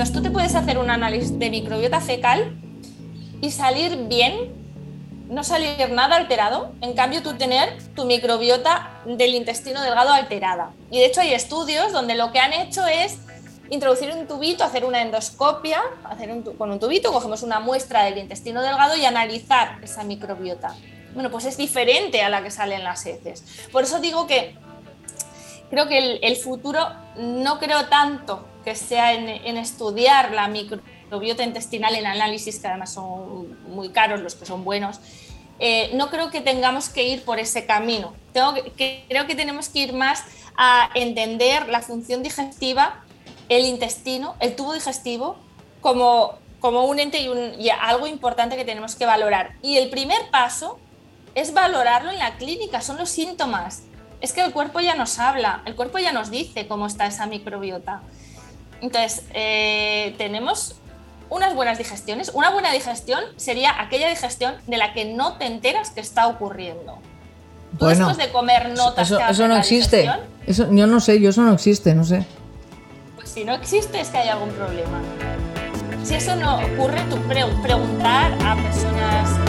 Entonces tú te puedes hacer un análisis de microbiota fecal y salir bien, no salir nada alterado, en cambio tú tener tu microbiota del intestino delgado alterada. Y de hecho hay estudios donde lo que han hecho es introducir un tubito, hacer una endoscopia, con un tubito cogemos una muestra del intestino delgado y analizar esa microbiota. Bueno, pues es diferente a la que sale en las heces. Por eso digo que creo que el futuro no creo tanto que sea en estudiar la microbiota intestinal en análisis, que además son muy caros los que son buenos. No creo que tengamos que ir por ese camino. Creo que tenemos que ir más a entender la función digestiva, el intestino, el tubo digestivo, como un ente y algo importante que tenemos que valorar. Y el primer paso es valorarlo en la clínica, son los síntomas. Es que el cuerpo ya nos habla, el cuerpo ya nos dice cómo está esa microbiota. Entonces, tenemos unas buenas digestiones. Una buena digestión sería aquella digestión de la que no te enteras que está ocurriendo. Tú después de comer notas que eso no existe. Eso no existe, no sé. Pues si no existe es que hay algún problema. Si eso no ocurre, tú preguntar a personas